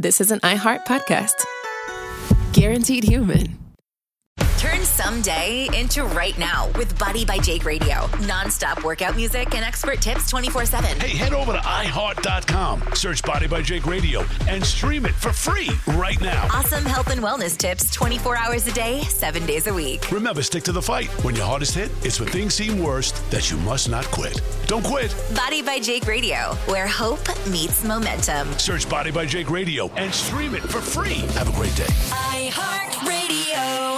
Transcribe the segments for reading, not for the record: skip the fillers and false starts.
this is an iHeart podcast. Guaranteed human. Turn someday into right now with Body by Jake Radio. Non-stop workout music and expert tips 24/7. Hey, head over to iHeart.com, search Body by Jake Radio, and stream it for free right now. Awesome health and wellness tips 24 hours a day, 7 days a week. Remember, stick to the fight. When your hardest hit, it's when things seem worst that you must not quit. Don't quit. Body by Jake Radio, where hope meets momentum. Search Body by Jake Radio and stream it for free. Have a great day. iHeart Radio.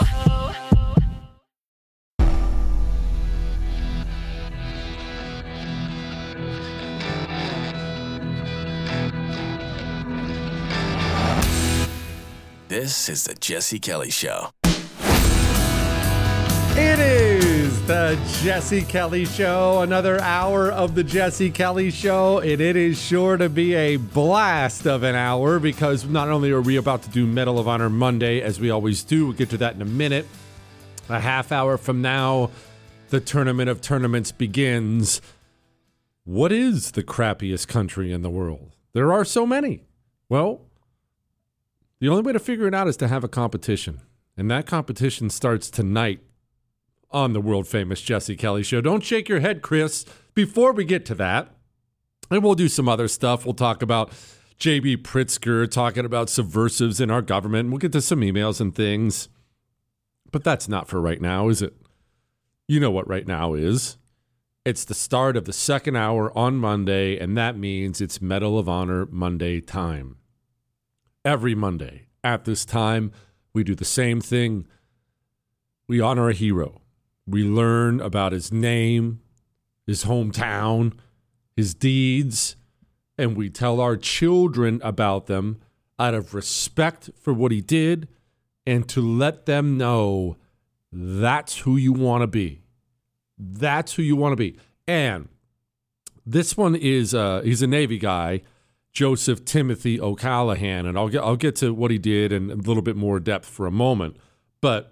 This is the Jesse Kelly Show. It is the Jesse Kelly Show, another hour of the Jesse Kelly Show, and it is sure to be a blast of an hour because not only are we about to do Medal of Honor Monday, as we always do, we'll get to that in a minute. A half hour from now, the Tournament of Tournaments begins. What is the crappiest country in the world? There are so many. Well, the only way to figure it out is to have a competition. And that competition starts tonight on the world-famous Jesse Kelly Show. Don't shake your head, Chris. Before we get to that, and we'll do some other stuff. We'll talk about J.B. Pritzker talking about subversives in our government. We'll get to some emails and things. But that's not for right now, is it? You know what right now is. It's the start of the second hour on Monday, and that means it's Medal of Honor Monday time. Every Monday at this time, we do the same thing. We honor a hero. We learn about his name, his hometown, his deeds, and we tell our children about them out of respect for what he did and to let them know that's who you want to be. That's who you want to be. And this one is, he's a Navy guy, Joseph Timothy O'Callaghan, and I'll get to what he did in a little bit more depth for a moment, but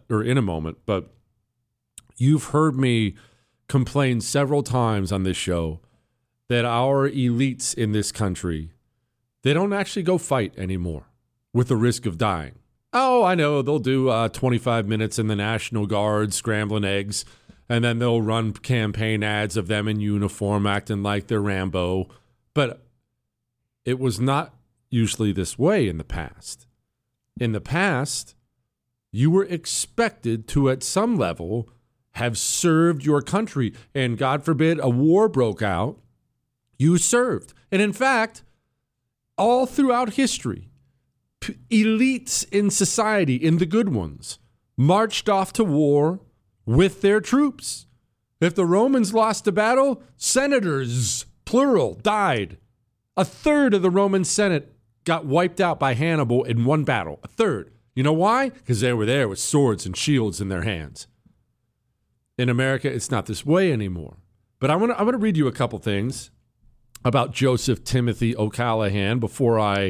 you've heard me complain several times on this show that our elites in this country, they don't actually go fight anymore with the risk of dying. Oh, I know, they'll do 25 minutes in the National Guard scrambling eggs, and then they'll run campaign ads of them in uniform acting like they're Rambo, but it was not usually this way in the past. In the past, you were expected to, at some level, have served your country. And God forbid a war broke out, you served. And in fact, all throughout history, elites in society, in the good ones, marched off to war with their troops. If the Romans lost a battle, senators, plural, died. A third of the Roman Senate got wiped out by Hannibal in one battle. A third. You know why? Because they were there with swords and shields in their hands. In America, it's not this way anymore. But I want to read you a couple things about Joseph Timothy O'Callaghan before I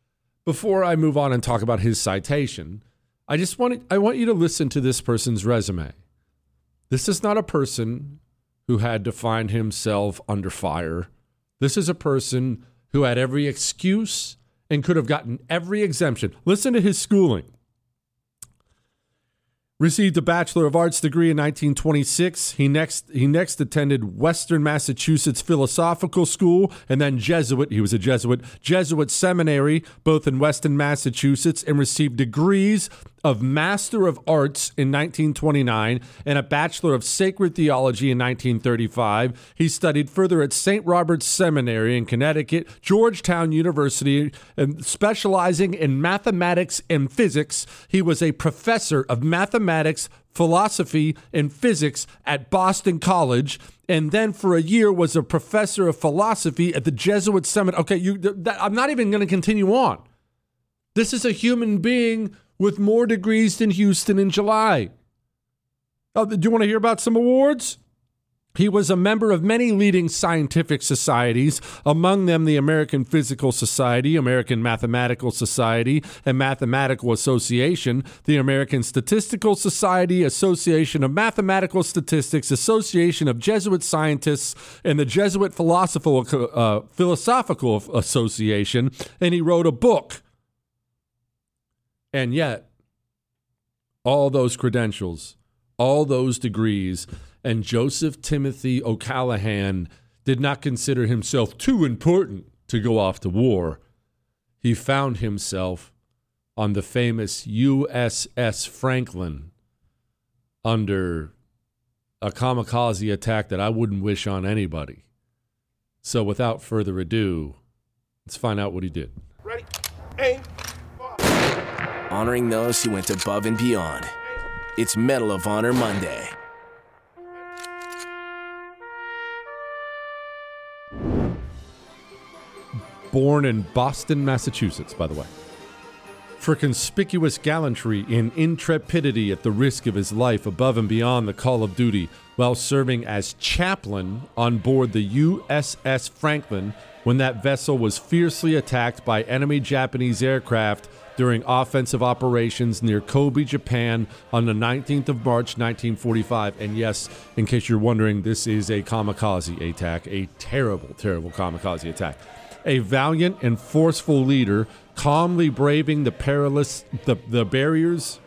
move on and talk about his citation. I want you to listen to this person's resume. This is not a person who had to find himself under fire. This is a person who had every excuse and could have gotten every exemption. Listen to his schooling. Received a Bachelor of Arts degree in 1926. He next attended Western Massachusetts Philosophical School and then Jesuit. He was a Jesuit seminary, both in Western Massachusetts, and received degrees of Master of Arts in 1929 and a Bachelor of Sacred Theology in 1935. He studied further at St. Robert's Seminary in Connecticut, Georgetown University, and specializing in mathematics and physics. He was a professor of mathematics, philosophy, and physics at Boston College, and then for a year was a professor of philosophy at the Jesuit Seminary. Okay, I'm not even going to continue on. This is a human being with more degrees than Houston in July. Oh, do you want to hear about some awards? He was a member of many leading scientific societies, among them the American Physical Society, American Mathematical Society, and Mathematical Association, the American Statistical Society, Association of Mathematical Statistics, Association of Jesuit Scientists, and the Jesuit Philosophical Association. And he wrote a book And yet, all those credentials, all those degrees, and Joseph Timothy O'Callaghan did not consider himself too important to go off to war. He found himself on the famous USS Franklin under a kamikaze attack that I wouldn't wish on anybody. So without further ado, let's find out what he did. Ready, aim, fire. Honoring those who went above and beyond. It's Medal of Honor Monday. Born in Boston, Massachusetts, by the way. For conspicuous gallantry and intrepidity at the risk of his life above and beyond the call of duty while serving as chaplain on board the USS Franklin when that vessel was fiercely attacked by enemy Japanese aircraft during offensive operations near Kobe, Japan on the 19th of March, 1945. And yes, in case you're wondering, this is a kamikaze attack, a terrible, terrible kamikaze attack. A valiant and forceful leader, calmly braving the perilous barriers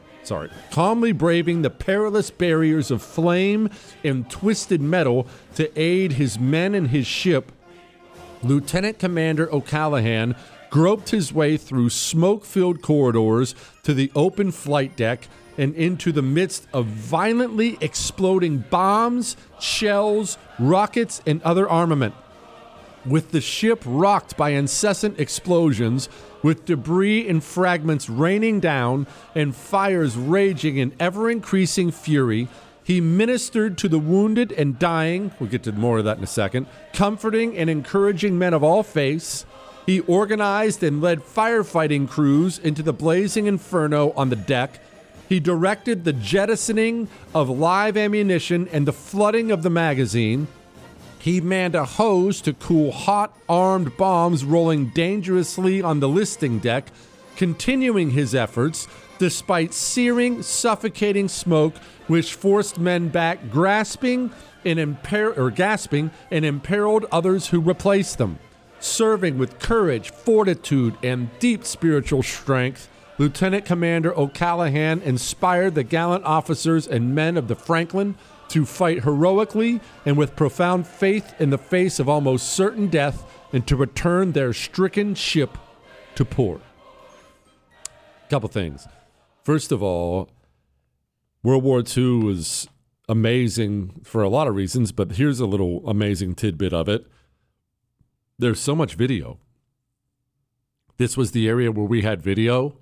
of flame and twisted metal to aid his men and his ship. Lieutenant Commander O'Callaghan groped his way through smoke-filled corridors to the open flight deck and into the midst of violently exploding bombs, shells, rockets, and other armament. With the ship rocked by incessant explosions, with debris and fragments raining down and fires raging in ever-increasing fury, he ministered to the wounded and dying, we'll get to more of that in a second, comforting and encouraging men of all faiths. He organized and led firefighting crews into the blazing inferno on the deck. He directed the jettisoning of live ammunition and the flooding of the magazine. He manned a hose to cool hot, armed bombs rolling dangerously on the listing deck, continuing his efforts despite searing, suffocating smoke which forced men back, gasping and imperiled others who replaced them. Serving with courage, fortitude, and deep spiritual strength, Lieutenant Commander O'Callaghan inspired the gallant officers and men of the Franklin to fight heroically and with profound faith in the face of almost certain death and to return their stricken ship to port. Couple things. First of all, World War II was amazing for a lot of reasons, but here's a little amazing tidbit of it. There's so much video. This was the area where we had video.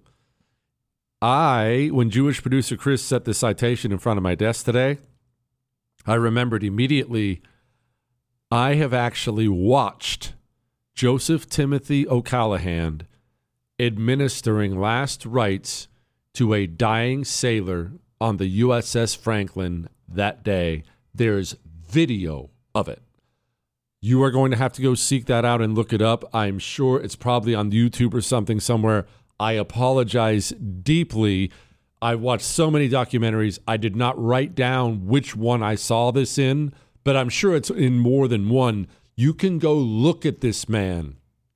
When Jewish producer Chris set the citation in front of my desk today, I remembered immediately I have actually watched Joseph Timothy O'Callaghan administering last rites to a dying sailor on the USS Franklin that day. There's video of it. You are going to have to go seek that out and look it up. I'm sure it's probably on YouTube or something somewhere. I apologize deeply. I watched so many documentaries. I did not write down which one I saw this in, but I'm sure it's in more than one. You can go look at this man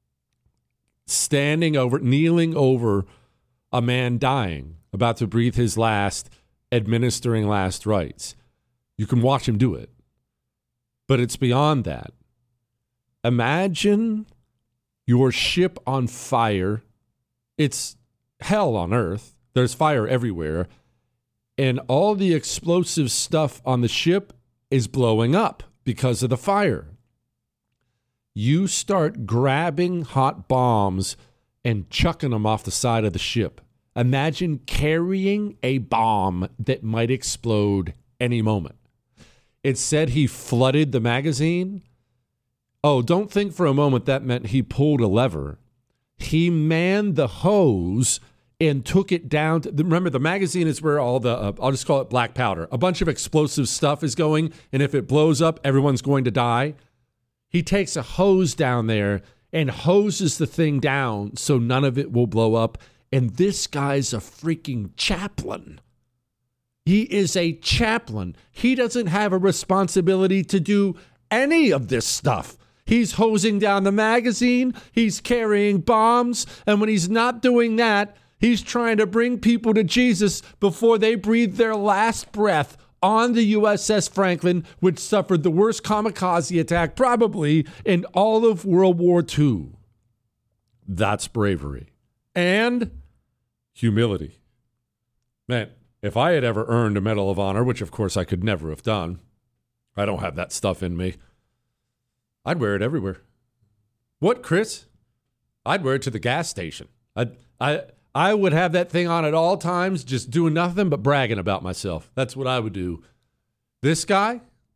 kneeling over a man dying, about to breathe his last, administering last rites. You can watch him do it. But it's beyond that. Imagine your ship on fire. It's hell on earth. There's fire everywhere. And all the explosive stuff on the ship is blowing up because of the fire. You start grabbing hot bombs and chucking them off the side of the ship. Imagine carrying a bomb that might explode any moment. It said he flooded the magazine. Oh, don't think for a moment that meant he pulled a lever. He manned the hose and took it down. Remember, the magazine is where all the, I'll just call it black powder. A bunch of explosive stuff is going, and if it blows up, everyone's going to die. He takes a hose down there and hoses the thing down so none of it will blow up. And this guy's a freaking chaplain. He is a chaplain. He doesn't have a responsibility to do any of this stuff. He's hosing down the magazine. He's carrying bombs. And when he's not doing that, He's trying to bring people to Jesus before they breathe their last breath on the USS Franklin, which suffered the worst kamikaze attack probably in all of World War II. That's bravery and humility. Man, if I had ever earned a Medal of Honor, which of course I could never have done, I don't have that stuff in me, I'd wear it everywhere. What, Chris? I'd wear it to the gas station. I would have that thing on at all times, just doing nothing but bragging about myself. That's what I would do. This guy,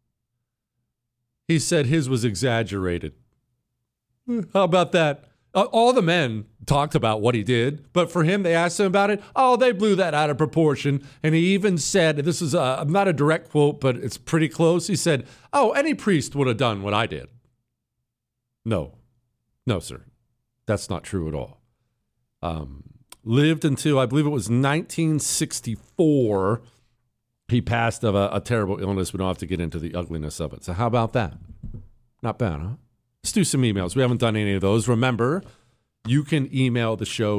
he said his was exaggerated. How about that? All the men talked about what he did, but for him, they asked him about it. Oh, they blew that out of proportion. And he even said, this is not a direct quote, but it's pretty close. He said, oh, any priest would have done what I did. No, sir. That's not true at all. Lived until, I believe it was 1964. He passed of a terrible illness. We don't have to get into the ugliness of it. So how about that? Not bad, huh? Let's do some emails. We haven't done any of those. Remember, you can email the show,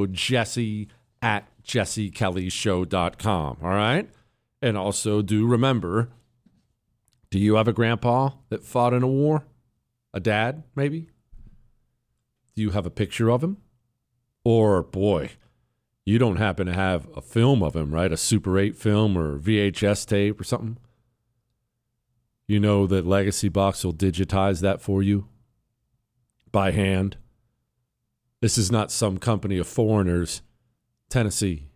jesse@jessekellyshow.com, all right? And also do remember, do you have a grandpa that fought in a war? A dad, maybe? Do you have a picture of him? Or, boy, you don't happen to have a film of him, right? A Super 8 film or VHS tape or something? You know that Legacy Box will digitize that for you by hand. This is not some company of foreigners. Tennessee.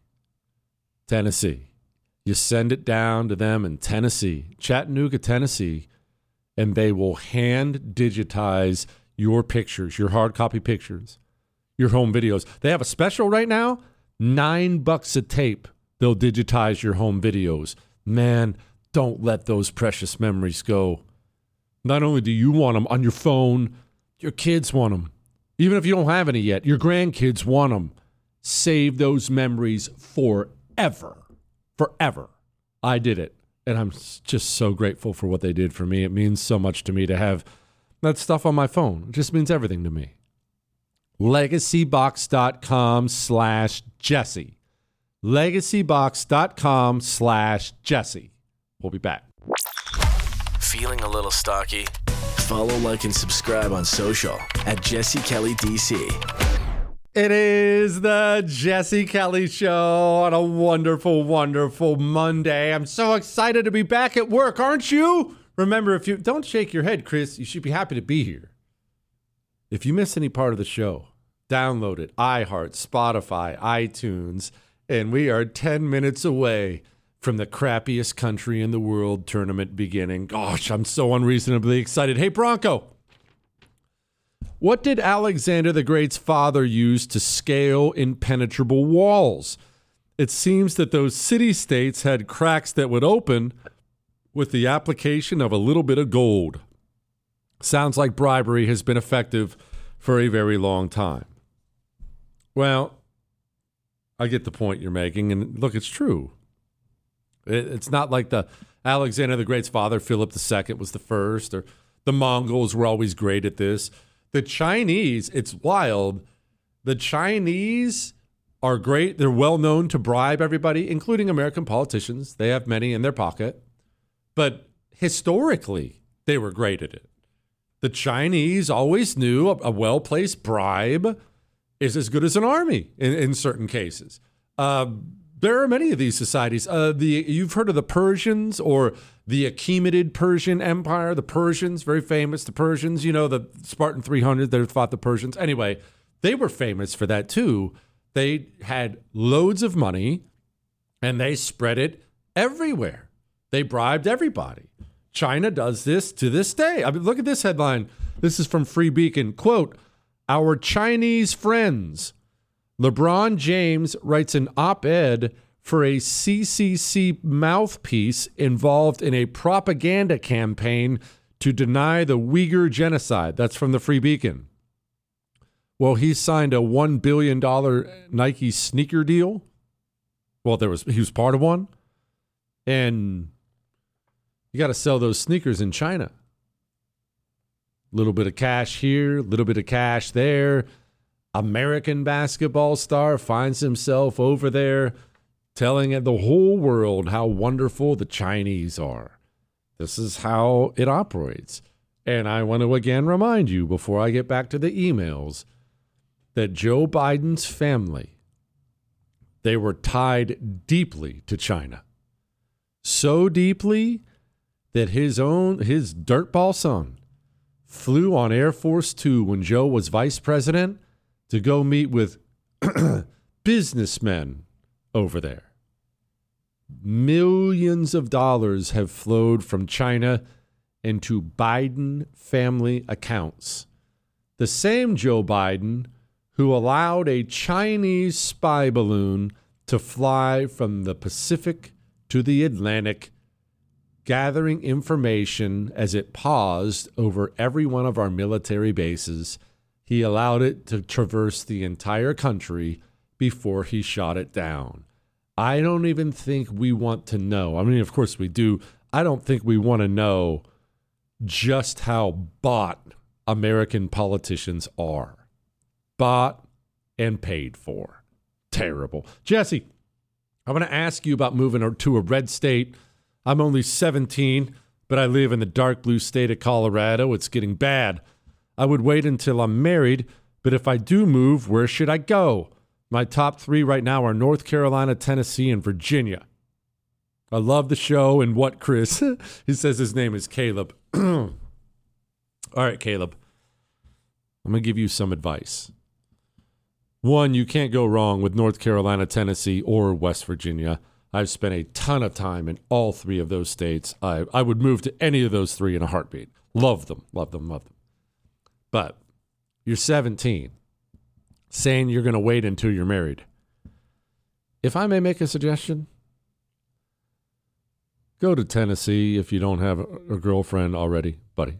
You send it down to them in Tennessee, Chattanooga, Tennessee, and they will hand digitize your pictures, your hard copy pictures, your home videos. They have a special right now, $9 a tape. They'll digitize your home videos. Man, don't let those precious memories go. Not only do you want them on your phone, your kids want them. Even if you don't have any yet, your grandkids want them. Save those memories forever. Forever. I did it. And I'm just so grateful for what they did for me. It means so much to me to have that stuff on my phone. It just means everything to me. LegacyBox.com/Jesse. LegacyBox.com/Jesse. We'll be back. Feeling a little stocky? Follow, like, and subscribe on social at Jesse Kelly DC. It is the Jesse Kelly Show on a wonderful, wonderful Monday. I'm so excited to be back at work, aren't you? Remember, if you don't shake your head, Chris, you should be happy to be here. If you miss any part of the show, download it. iHeart, Spotify, iTunes, and we are 10 minutes away from the crappiest country in the world tournament beginning. Gosh, I'm so unreasonably excited. Hey, Bronco, what did Alexander the Great's father use to scale impenetrable walls? It seems that those city-states had cracks that would open with the application of a little bit of gold. Sounds like bribery has been effective for a very long time. Well, I get the point you're making, and look, it's true. It's not like the Alexander the Great's father, Philip II, was the first, or the Mongols were always great at this. The Chinese, it's wild. The Chinese are great. They're well known to bribe everybody, including American politicians. They have many in their pocket. But historically, they were great at it. The Chinese always knew a well-placed bribe is as good as an army in certain cases. There are many of these societies. You've heard of the Persians or the Achaemenid Persian Empire. The Persians, very famous. The Persians, you know, the Spartan 300 that fought the Persians. Anyway, they were famous for that too. They had loads of money and they spread it everywhere. They bribed everybody. China does this to this day. I mean, look at this headline. This is from Free Beacon. Quote, "Our Chinese friends." LeBron James writes an op-ed for a CCC mouthpiece involved in a propaganda campaign to deny the Uyghur genocide. That's from the Free Beacon. Well, he signed a $1 billion Nike sneaker deal. Well, he was part of one. And you got to sell those sneakers in China. A little bit of cash here, a little bit of cash there. American basketball star finds himself over there telling the whole world how wonderful the Chinese are. This is how it operates. And I want to again remind you, before I get back to the emails, that Joe Biden's family, they were tied deeply to China. So deeply that his dirtball son flew on Air Force Two when Joe was vice president to go meet with businessmen over there. Millions of dollars have flowed from China into Biden family accounts. The same Joe Biden who allowed a Chinese spy balloon to fly from the Pacific to the Atlantic, gathering information as it paused over every one of our military bases. He allowed it to traverse the entire country before he shot it down. I don't even think we want to know. I mean, of course we do. I don't think we want to know just how bought American politicians are. Bought and paid for. Terrible. Jesse, I want to ask you about moving to a red state. I'm only 17, but I live in the dark blue state of Colorado. It's getting bad. I would wait until I'm married, but if I do move, where should I go? My top 3 right now are North Carolina, Tennessee, and Virginia. I love the show. And what, Chris? He says his name is Caleb. All right, Caleb. I'm going to give you some advice. One, you can't go wrong with North Carolina, Tennessee, or West Virginia. I've spent a ton of time in all 3 of those states. I would move to any of those 3 in a heartbeat. Love them, love them, love them. But you're 17, saying you're going to wait until you're married. If I may make a suggestion, go to Tennessee if you don't have a girlfriend already, buddy.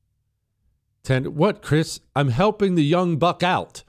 What, Chris? I'm helping the young buck out.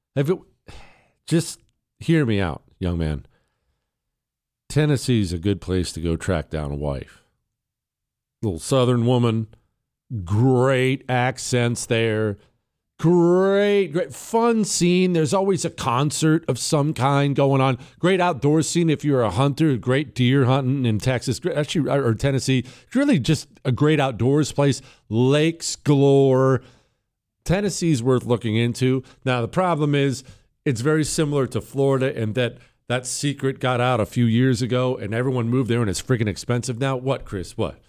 Just hear me out, young man. Tennessee's a good place to go track down a wife. Little southern woman, great accents there. Great fun scene. There's always a concert of some kind going on. Great outdoor scene if you're a hunter. Great deer hunting in Texas, actually, or Tennessee. It's really just a great outdoors place. Lakes galore. Tennessee's worth looking into. Now, the problem is it's very similar to Florida in that secret got out a few years ago and everyone moved there and it's freaking expensive now. What, Chris? What?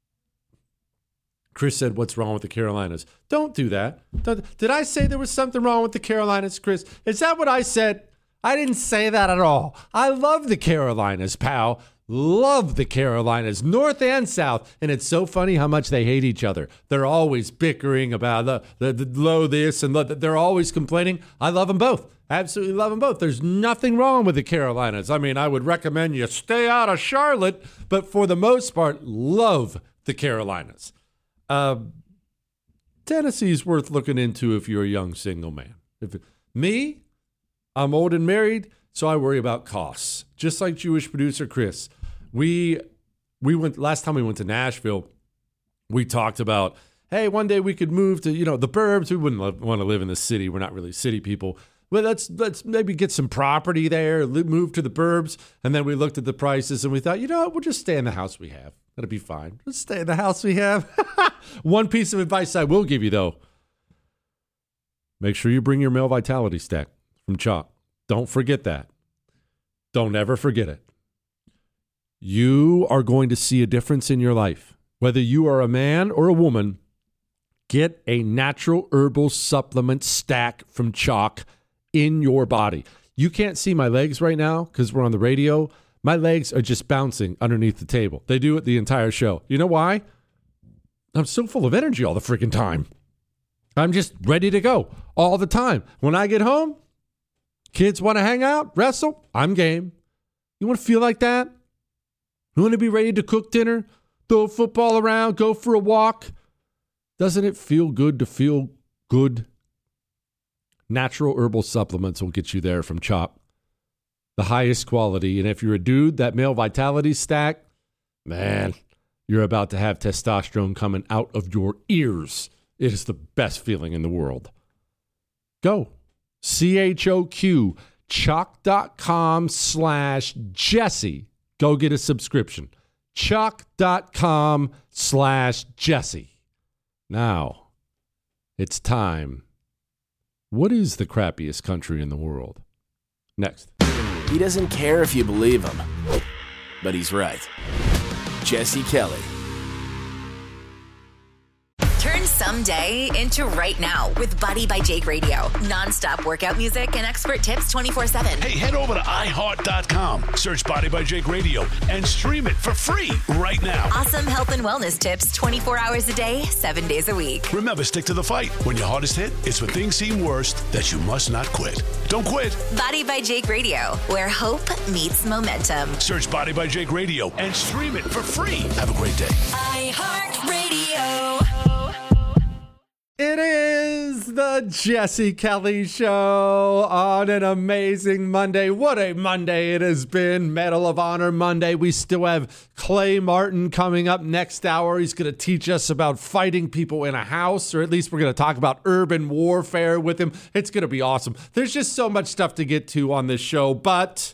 Chris said, what's wrong with the Carolinas? Don't do that. Did I say there was something wrong with the Carolinas, Chris? Is that what I said? I didn't say that at all. I love the Carolinas, pal. Love the Carolinas, north and south. And it's so funny how much they hate each other. They're always bickering about the low this and they're always complaining. I love them both. Absolutely love them both. There's nothing wrong with the Carolinas. I mean, I would recommend you stay out of Charlotte, but for the most part, love the Carolinas. Tennessee's worth looking into if you're a young single man. Me, I'm old and married, so I worry about costs. Just like Jewish producer Chris. We went last time we went to Nashville, we talked about, hey, one day we could move to, the burbs. We wouldn't want to live in the city. We're not really city people. Well, let's maybe get some property there, move to the burbs. And then we looked at the prices and we thought, we'll just stay in the house we have. That'll be fine. Let's stay in the house we have. One piece of advice I will give you, though. Make sure you bring your male vitality stack from Chalk. Don't forget that. Don't ever forget it. You are going to see a difference in your life. Whether you are a man or a woman, get a natural herbal supplement stack from Chalk in your body. You can't see my legs right now because we're on the radio. My legs are just bouncing underneath the table. They do it the entire show. You know why? I'm so full of energy all the freaking time. I'm just ready to go all the time. When I get home, kids want to hang out, wrestle, I'm game. You want to feel like that? You want to be ready to cook dinner, throw a football around, go for a walk? Doesn't it feel good to feel good? Natural herbal supplements will get you there from Chalk. The highest quality. And if you're a dude, that male vitality stack, man, you're about to have testosterone coming out of your ears. It is the best feeling in the world. Go. CHOQ, chalk.com/Jesse. Go get a subscription. Chalk.com/Jesse. Now, it's time. What is the crappiest country in the world? Next. He doesn't care if you believe him, but he's right. Jesse Kelly. Turn someday into right now with Body by Jake Radio. Non-stop workout music and expert tips 24/7. Hey, head over to iHeart.com. Search Body by Jake Radio and stream it for free right now. Awesome health and wellness tips 24 hours a day, 7 days a week. Remember, stick to the fight. When your hardest hit, it's when things seem worst that you must not quit. Don't quit. Body by Jake Radio, where hope meets momentum. Search Body by Jake Radio and stream it for free. Have a great day. iHeartRadio. It is the Jesse Kelly Show on an amazing Monday. What a Monday it has been. Medal of Honor Monday. We still have Clay Martin coming up next hour. He's going to teach us about fighting people in a house, or at least we're going to talk about urban warfare with him. It's going to be awesome. There's just so much stuff to get to on this show, but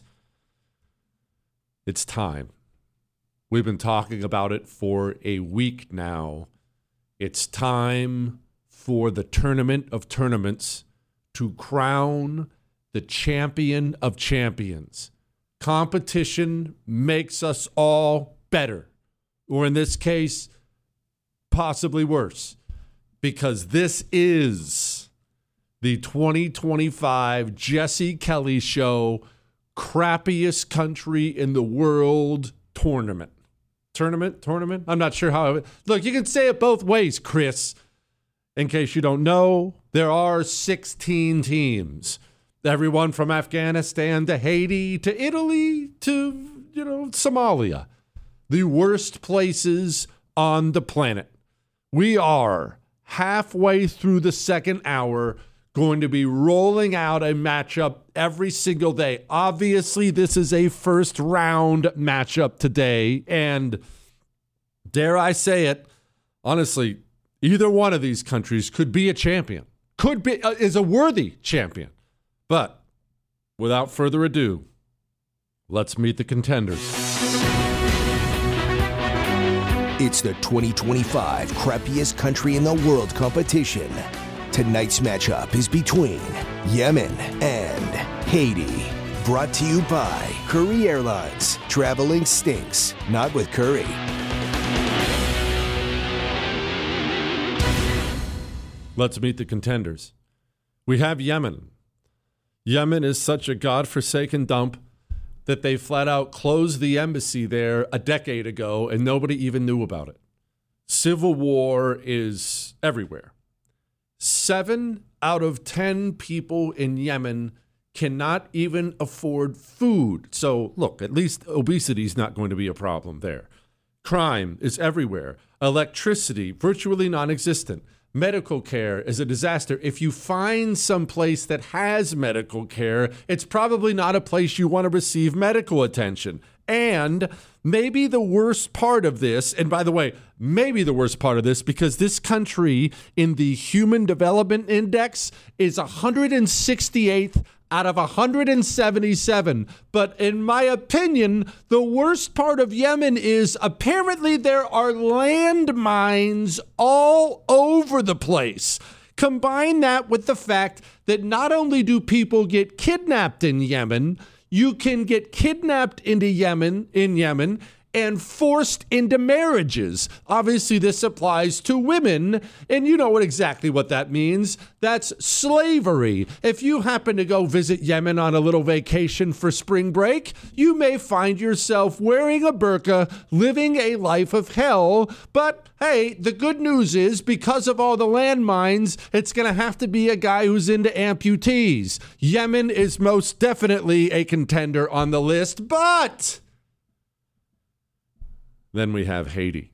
it's time. We've been talking about it for a week now. It's time for the tournament of tournaments to crown the champion of champions. Competition makes us all better, or in this case, possibly worse, because this is the 2025 Jesse Kelly Show crappiest country in the world tournament. Tournament? I'm not sure how. Look, you can say it both ways, Chris. In case you don't know, there are 16 teams. Everyone from Afghanistan to Haiti to Italy to, Somalia. The worst places on the planet. We are halfway through the second hour going to be rolling out a matchup every single day. Obviously, this is a first round matchup today. And dare I say it, honestly, either one of these countries could be a champion, is a worthy champion. But without further ado, let's meet the contenders. It's the 2025 crappiest country in the world competition. Tonight's matchup is between Yemen and Haiti. Brought to you by Curry Airlines. Traveling stinks, not with Curry. Let's meet the contenders. We have Yemen. Yemen is such a godforsaken dump that they flat out closed the embassy there a decade ago and nobody even knew about it. Civil war is everywhere. 7 out of 10 people in Yemen cannot even afford food. So, look, at least obesity is not going to be a problem there. Crime is everywhere. Electricity, virtually non-existent. Medical care is a disaster. If you find some place that has medical care, it's probably not a place you want to receive medical attention. And maybe the worst part of this, and by the way, maybe the worst part of this, because this country in the Human Development Index is 168th out of 177. But in my opinion, the worst part of Yemen is apparently there are landmines all over the place. Combine that with the fact that not only do people get kidnapped in Yemen, you can get kidnapped in Yemen and forced into marriages. Obviously, this applies to women, and you know exactly what that means. That's slavery. If you happen to go visit Yemen on a little vacation for spring break, you may find yourself wearing a burqa, living a life of hell. But hey, the good news is, because of all the landmines, it's going to have to be a guy who's into amputees. Yemen is most definitely a contender on the list, but then we have Haiti.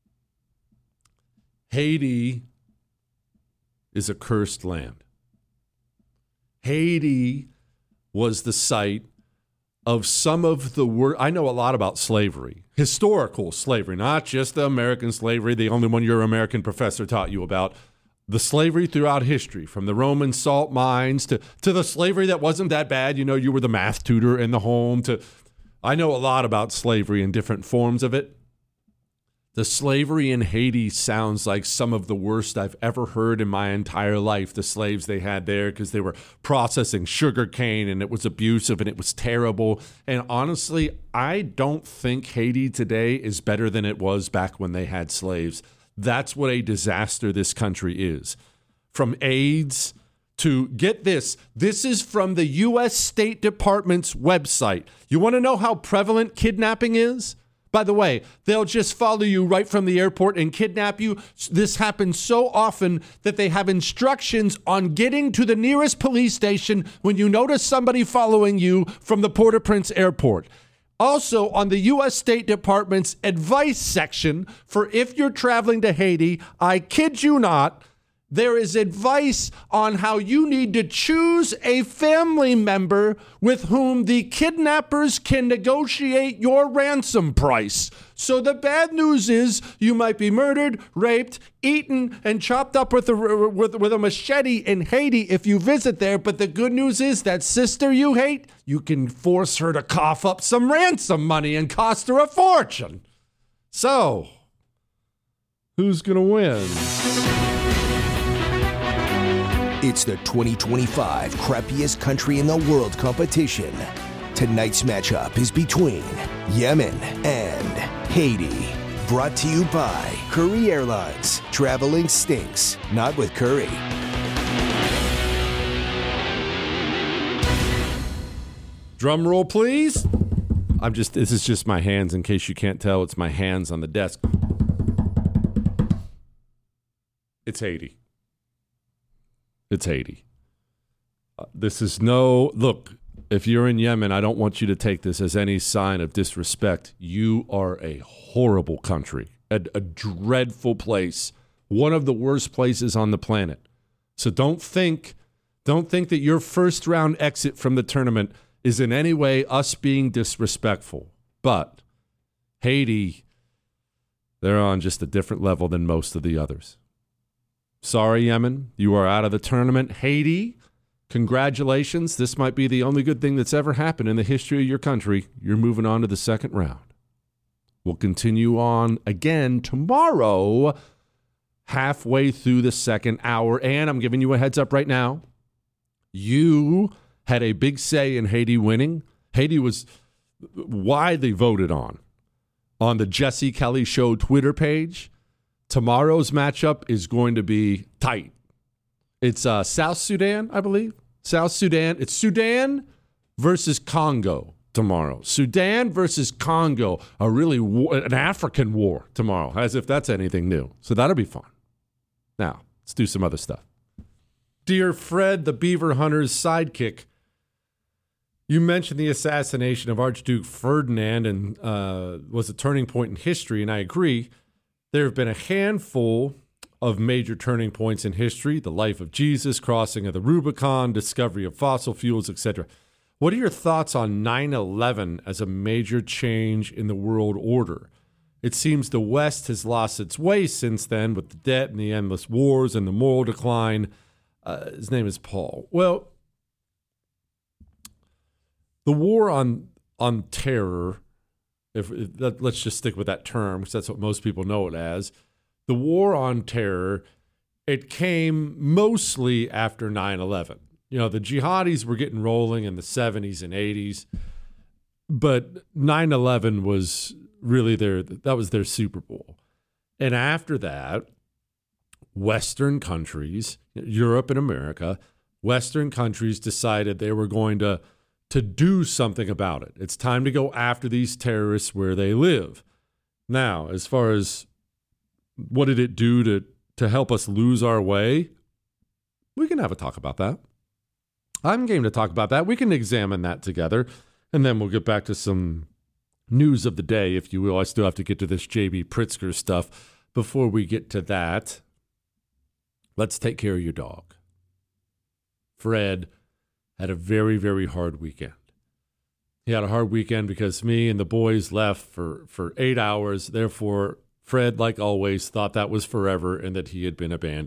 Haiti is a cursed land. Haiti was the site of some of the worst. I know a lot about slavery, historical slavery, not just the American slavery, the only one your American professor taught you about. the slavery throughout history, from the Roman salt mines to the slavery that wasn't that bad. You know, you were the math tutor in the home. I know a lot about slavery and different forms of it. The slavery in Haiti sounds like some of the worst I've ever heard in my entire life, the slaves they had there, because they were processing sugar cane and it was abusive and it was terrible. And honestly, I don't think Haiti today is better than it was back when they had slaves. That's what a disaster this country is. From AIDS to, get this is from the U.S. State Department's website. You want to know how prevalent kidnapping is? By the way, they'll just follow you right from the airport and kidnap you. This happens so often that they have instructions on getting to the nearest police station when you notice somebody following you from the Port-au-Prince airport. Also, on the U.S. State Department's advice section for if you're traveling to Haiti, I kid you not, there is advice on how you need to choose a family member with whom the kidnappers can negotiate your ransom price. So the bad news is you might be murdered, raped, eaten, and chopped up with a machete in Haiti if you visit there. But the good news is that sister you hate, you can force her to cough up some ransom money and cost her a fortune. So, who's going to win? It's the 2025 crappiest country in the world competition. Tonight's matchup is between Yemen and Haiti. Brought to you by Curry Airlines. Traveling stinks, not with Curry. Drum roll, please. This is just my hands, in case you can't tell. It's my hands on the desk. It's Haiti. It's Haiti. This is look, if you're in Yemen, I don't want you to take this as any sign of disrespect. You are a horrible country, a dreadful place, one of the worst places on the planet. So don't think that your first round exit from the tournament is in any way us being disrespectful. But Haiti, they're on just a different level than most of the others. Sorry, Yemen, you are out of the tournament. Haiti, congratulations. This might be the only good thing that's ever happened in the history of your country. You're moving on to the second round. We'll continue on again tomorrow, halfway through the second hour. And I'm giving you a heads up right now. You had a big say in Haiti winning. Haiti was widely voted on the Jesse Kelly Show Twitter page. Tomorrow's matchup is going to be tight. It's South Sudan, I believe. South Sudan. It's Sudan versus Congo tomorrow. Sudan versus Congo. An African war tomorrow, as if that's anything new. So that'll be fun. Now, let's do some other stuff. Dear Fred, the Beaver Hunter's sidekick, you mentioned the assassination of Archduke Ferdinand and was a turning point in history, and I agree. There have been a handful of major turning points in history: the life of Jesus, crossing of the Rubicon, discovery of fossil fuels, etc. What are your thoughts on 9/11 as a major change in the world order? It seems the West has lost its way since then, with the debt and the endless wars and the moral decline. His name is Paul. Well, the war on terror, let's just stick with that term because that's what most people know it as. The war on terror, it came mostly after 9/11. You know, the jihadis were getting rolling in the 70s and 80s, but 9/11 was really their Super Bowl. And after that, Western countries, Europe and America, Western countries decided they were going to do something about it. It's time to go after these terrorists where they live. Now, as far as what did it do to help us lose our way, we can have a talk about that. I'm game to talk about that. We can examine that together, and then we'll get back to some news of the day, if you will. I still have to get to this J.B. Pritzker stuff. Before we get to that, let's take care of your dog. Fred had a very, very hard weekend. He had a hard weekend because me and the boys left for 8 hours. Therefore, Fred, like always, thought that was forever and that he had been abandoned.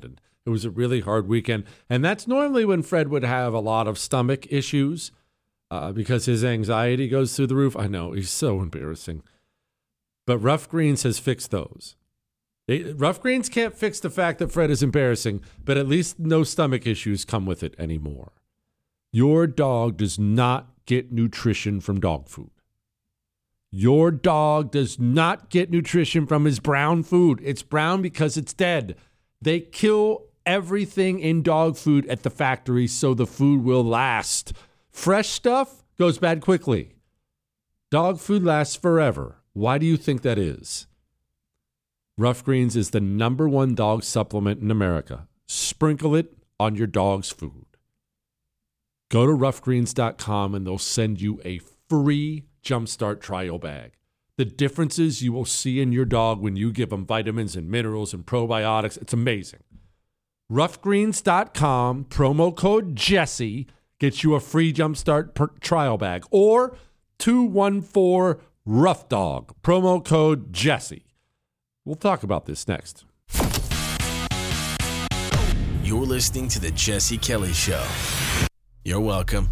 It was a really hard weekend. And that's normally when Fred would have a lot of stomach issues because his anxiety goes through the roof. I know, he's so embarrassing. But Rough Greens has fixed those. Rough Greens can't fix the fact that Fred is embarrassing, but at least no stomach issues come with it anymore. Your dog does not get nutrition from dog food. Your dog does not get nutrition from his brown food. It's brown because it's dead. They kill everything in dog food at the factory so the food will last. Fresh stuff goes bad quickly. Dog food lasts forever. Why do you think that is? Rough Greens is the #1 dog supplement in America. Sprinkle it on your dog's food. Go to roughgreens.com and they'll send you a free Jumpstart trial bag. The differences you will see in your dog when you give them vitamins and minerals and probiotics, it's amazing. Roughgreens.com, promo code Jesse, gets you a free Jumpstart trial bag. Or 214-ROUGH-DOG, promo code Jesse. We'll talk about this next. You're listening to The Jesse Kelly Show. You're welcome.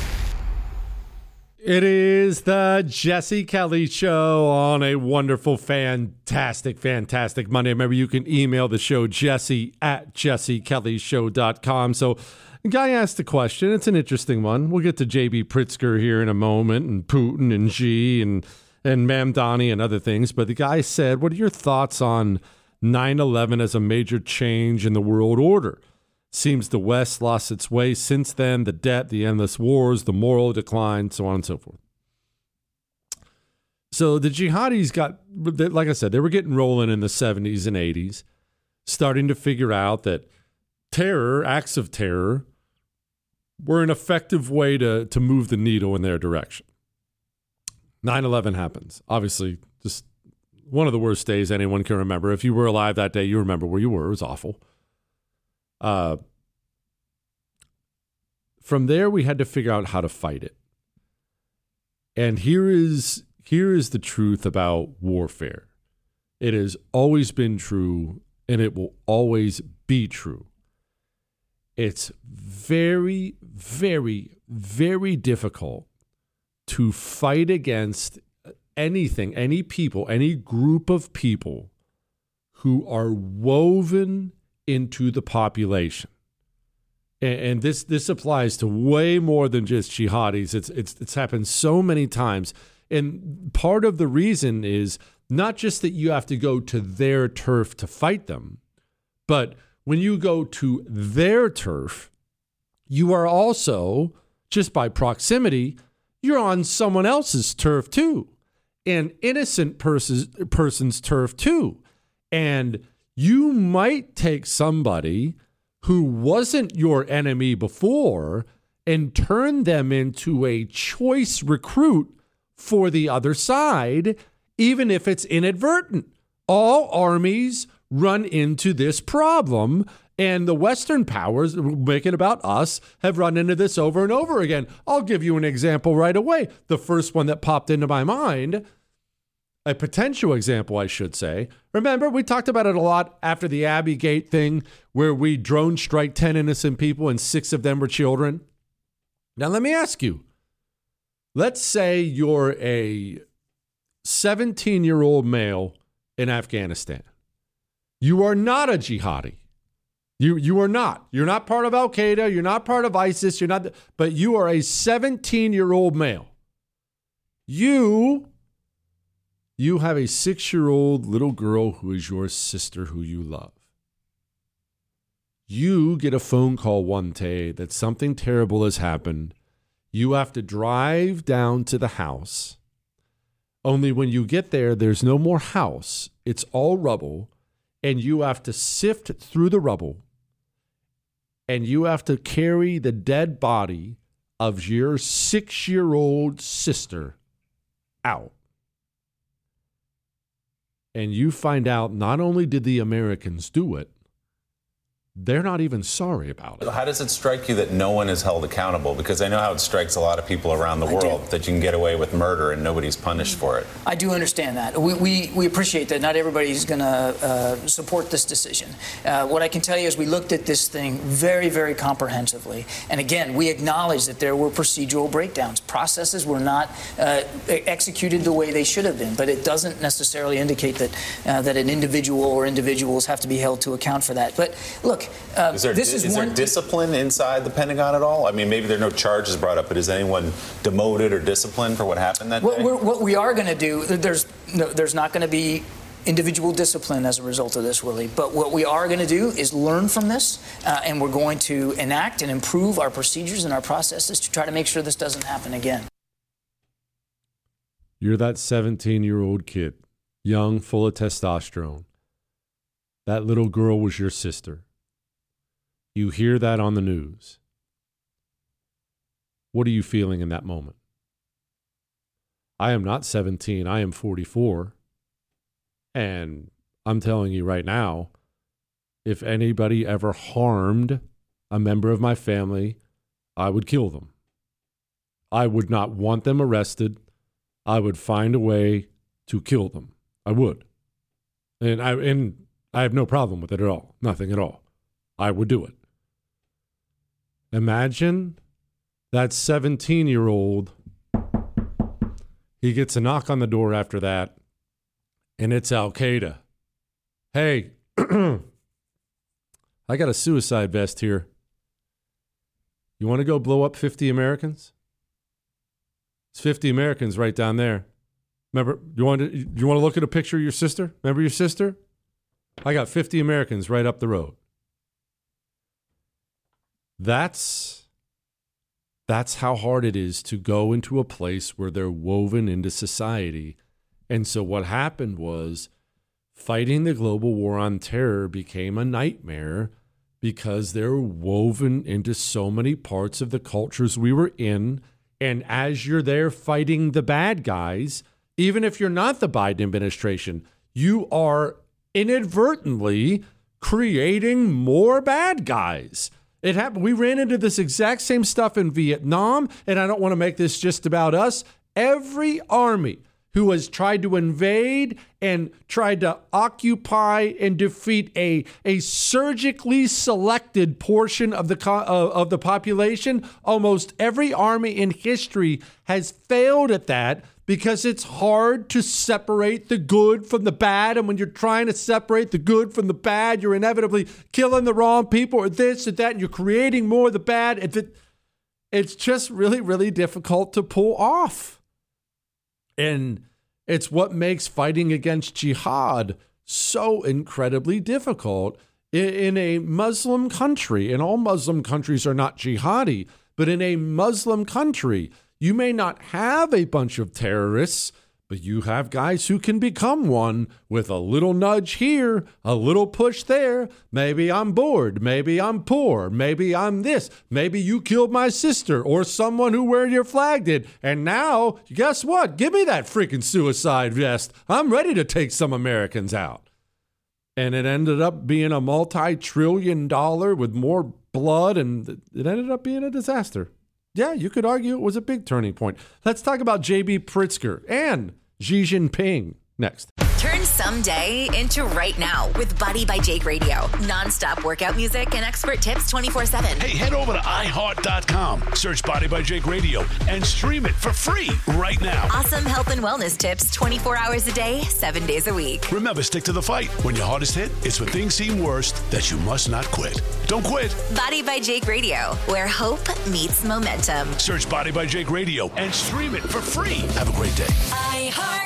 It is the Jesse Kelly Show on a wonderful, fantastic Monday. Remember, you can email the show, jesse@jessekellyshow.com. So, a guy asked a question. It's an interesting one. We'll get to J.B. Pritzker here in a moment, and Putin and Xi and Mamdani and other things. But the guy said, what are your thoughts on 9/11 as a major change in the world order? Seems the West lost its way since then, the debt, the endless wars, the moral decline, so on and so forth. So the jihadis got, like I said, they were getting rolling in the 70s and 80s, starting to figure out that terror, acts of terror, were an effective way to move the needle in their direction. 9/11 happens. Obviously, just one of the worst days anyone can remember. If you were alive that day, you remember where you were. It was awful. From there, we had to figure out how to fight it. And here is the truth about warfare. It has always been true, and it will always be true. It's very, very, very difficult to fight against anything, any people, any group of people who are woven into the population. And this applies to way more than just jihadis. It's happened so many times. And part of the reason is not just that you have to go to their turf to fight them, but when you go to their turf, you are also, just by proximity, you're on someone else's turf too. An innocent person's turf too. And you might take somebody who wasn't your enemy before and turn them into a choice recruit for the other side, even if it's inadvertent. All armies run into this problem, and the Western powers, make it about us, have run into this over and over again. I'll give you an example right away. The first one that popped into my mind, a potential example, I should say. Remember, we talked about it a lot after the Abbey Gate thing, where we drone strike 10 innocent people and 6 of them were children. Now, let me ask you. Let's say you're a 17-year-old male in Afghanistan. You are not a jihadi. You are not. You're not part of Al-Qaeda. You're not part of ISIS. But you are a 17-year-old male. You have a 6-year-old little girl who is your sister who you love. You get a phone call one day that something terrible has happened. You have to drive down to the house. Only when you get there, there's no more house. It's all rubble. And you have to sift through the rubble. And you have to carry the dead body of your 6-year-old sister out. And you find out not only did the Americans do it, they're not even sorry about it. How does it strike you that no one is held accountable? Because I know how it strikes a lot of people around the world that you can get away with murder and nobody's punished for it. I do understand that. We appreciate that not everybody's going to support this decision. What I can tell you is we looked at this thing very, very comprehensively. And again, we acknowledge that there were procedural breakdowns. Processes were not executed the way they should have been. But it doesn't necessarily indicate that that an individual or individuals have to be held to account for that. But look, is there discipline inside the Pentagon at all? I mean, maybe there are no charges brought up, but is anyone demoted or disciplined for what happened that day? What we are going to do, there's not going to be individual discipline as a result of this, Willie. But what we are going to do is learn from this, and we're going to enact and improve our procedures and our processes to try to make sure this doesn't happen again. You're that 17-year-old kid, young, full of testosterone. That little girl was your sister. You hear that on the news. What are you feeling in that moment? I am not 17. I am 44. And I'm telling you right now, if anybody ever harmed a member of my family, I would kill them. I would not want them arrested. I would find a way to kill them. I would. And I have no problem with it at all. Nothing at all. I would do it. Imagine that 17-year-old, he gets a knock on the door after that, and it's Al-Qaeda. Hey, I got a suicide vest here. You want to go blow up 50 Americans? It's 50 Americans right down there. Remember, you want to look at a picture of your sister? Remember your sister? I got 50 Americans right up the road. That's how hard it is to go into a place where they're woven into society. And so what happened was fighting the global war on terror became a nightmare because they're woven into so many parts of the cultures we were in. And as you're there fighting the bad guys, even if you're not the Biden administration, you are inadvertently creating more bad guys. It happened. We ran into this exact same stuff in Vietnam, and I don't want to make this just about us. Every army who has tried to invade and tried to occupy and defeat a surgically selected portion of the population, almost every army in history has failed at that because it's hard to separate the good from the bad. And when you're trying to separate the good from the bad, you're inevitably killing the wrong people or this or that, and you're creating more of the bad. It's just really, really difficult to pull off. And it's what makes fighting against jihad so incredibly difficult in a Muslim country. And all Muslim countries are not jihadi, but in a Muslim country, you may not have a bunch of terrorists, but you have guys who can become one with a little nudge here, a little push there. Maybe I'm bored. Maybe I'm poor. Maybe I'm this. Maybe you killed my sister or someone who where your flag did. And now, guess what? Give me that freaking suicide vest. I'm ready to take some Americans out. And it ended up being a multi-trillion-dollar with more blood, and it ended up being a disaster. Yeah, you could argue it was a big turning point. Let's talk about J.B. Pritzker and Xi Jinping next. Turn someday into right now with Body by Jake Radio. Non-stop workout music and expert tips 24/7. Hey, head over to iHeart.com. Search Body by Jake Radio and stream it for free right now. Awesome health and wellness tips 24 hours a day, 7 days a week. Remember, stick to the fight. When your hardest hit, it's when things seem worst that you must not quit. Don't quit. Body by Jake Radio, where hope meets momentum. Search Body by Jake Radio and stream it for free. Have a great day. iHeart.